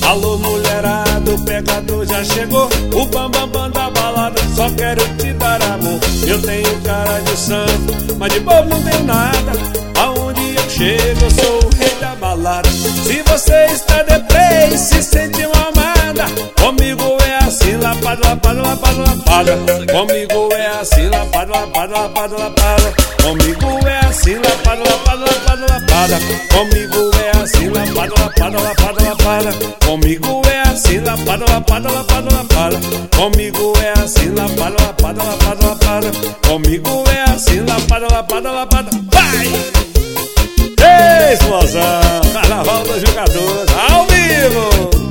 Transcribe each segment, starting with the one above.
Alô mulherada, o pegador já chegou. O bambambam da balada, só quero te dar amor. Eu tenho cara de santo, mas de bobo não tenho nada. Aonde eu chego eu sou o rei da balada. Se você está deprê e se sente uma amada, comigo é assim, lapada, lapada, lapada, lapada. Comigo é assim, lapada, lapada, lapada, lapada. Comigo é assim, lapada, lapada, lapada, lapada. Comigo é assim, lapada, lapada, lapada, lapada. Comigo é assim, lapada, lapada, lapada, lapada. Comigo é assim, lapada, lapada, lapada, lapada. Comigo é assim, lapada, lapada, lapada. Vai! Explosão! Carnaval 2014, ao vivo!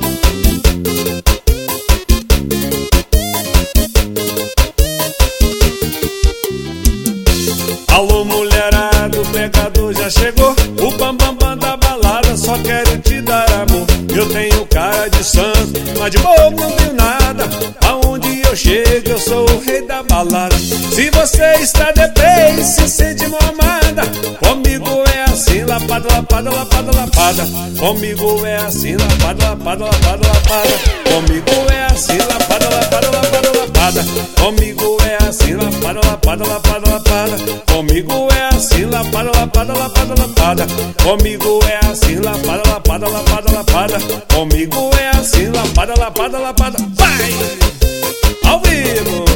Alô mulherada, o pegador já chegou. O bambambam da balada, só quero te dar amor. Eu tenho cara de santo, mas de bobo não tenho nada. Aonde eu chego eu sou o rei da balada. Se você está deprê e se sente mal amada, comigo é assim, lapada, lapada, lapada, lapada. Comigo é assim, lapada, lapada, lapada, lapada. Comigo é assim, lapada, lapada, lapada, lapada. Comigo é assim, lapada, lapada, lapada, lapada. Comigo é assim, lapada, lapada, lapada, lapada. Comigo é assim, lapada, lapada, lapada, lapada. Comigo é assim, lapada, lapada, lapada. Vai! Ao vivo!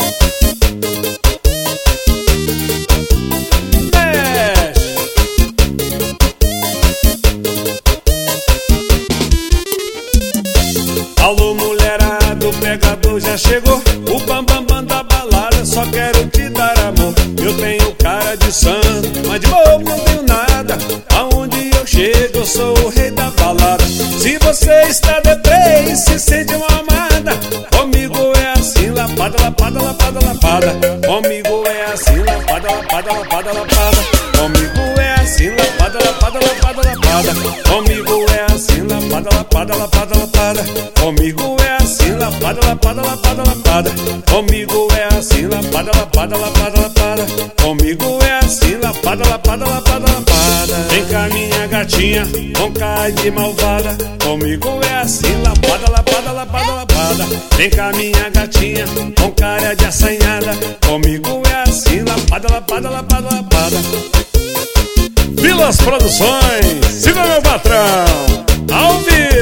Mexe! Alô mulherada, o pegador já chegou. O bambambam da balada, só quero te dar amor. Eu tenho cara de santo, mas de bobo não tenho nada. Aonde eu chego eu sou o rei da balada. Se você está deprê e se sente uma amada, comigo é assim, lapada, lapada, lapada, lapada. Comigo é assim, lapada, lapada, lapada, lapada. Comigo é assim, lapada, lapada, lapada, lapada. Comigo é assim, lapada, lapada, lapada, lapada. Comigo é assim, lapada, lapada, lapada, lapada. Comigo é assim, lapada, lapada, lapada, lapada. Comigo é assim, lapada, lapada, lapada, lapada. Vem cá minha gatinha, com cara de malvada. Comigo é assim, lapada, lapada, lapada, lapada. Vem cá minha gatinha, com cara de assanhada. Comigo é assim, lapada, lapada, lapada, lapada. Vilas Produções, siga meu patrão, ao vivo.